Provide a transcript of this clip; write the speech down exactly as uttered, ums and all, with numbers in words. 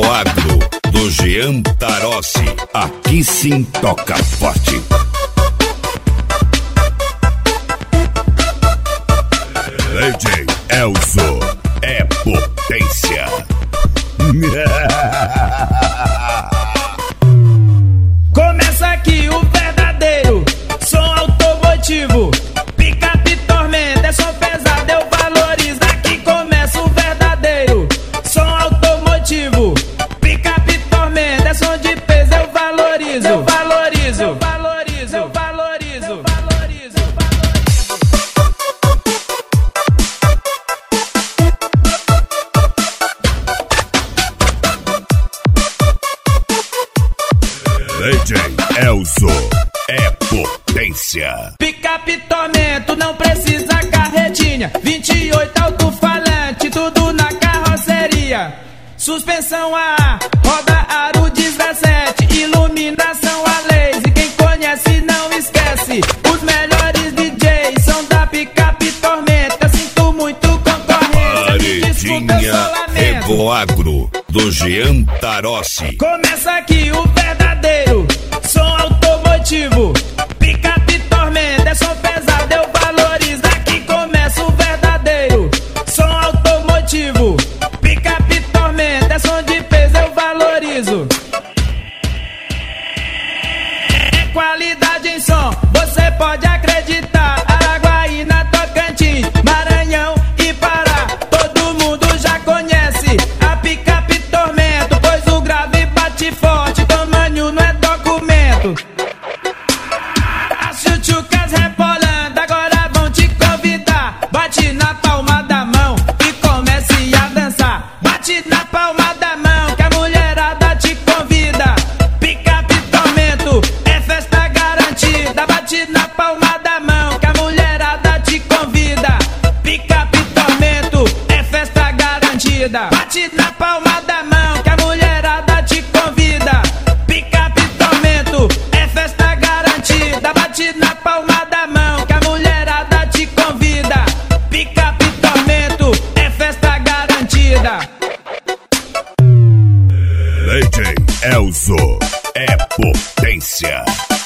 Evoagro, do Jean Tarossi. Aqui sim toca forte. D J Elzo é potência. Começa aqui o verdadeiro som automotivo. Picape Tormenta é som pesado, eu valorizo. Aqui começa o verdadeiro som automotivo. Picape Tormenta é som de peso, eu valorizo. Eu valorizo, eu valorizo, eu valorizo, eu valorizo. D J Elzo é potência. Picape Tormento não precisa carretinha, vinte e oito alto-falante, tudo na carroceria. Suspensão a ar, roda aro dezessete, iluminação a laser. Quem conhece não esquece, os melhores D Js são da Picape Tormento. Eu sinto muito concorrência, Paredinha Evoagro, do Jean Tarossi. Começa aqui o verdadeiro som automotivo. Picape Tormenta é som pesado, eu valorizo. Aqui começa o verdadeiro som automotivo. Picape Tormenta é som de peso, eu valorizo. É qualidade em som, você pode acreditar. Araguaína, Tocantins, Maranhão e Pará, todo mundo já conhece a Picape Tormento, pois o grave bate forte, tamanho não é documento. As chuchucas rebolando, agora vão te convidar. Bate na palma da mão e comece a dançar. Bate na palma da mão que a mulherada te convida. Picape Tormento é festa garantida. Bate na palma da mão que a mulherada te convida. Picape Tormento é festa garantida. Bate na palma da mão que a mulherada te convida. Picape Tormento é festa garantida. Bate na palma da mão que a mulherada te convida. Picape Tormento é festa garantida. D J Elzo é potência.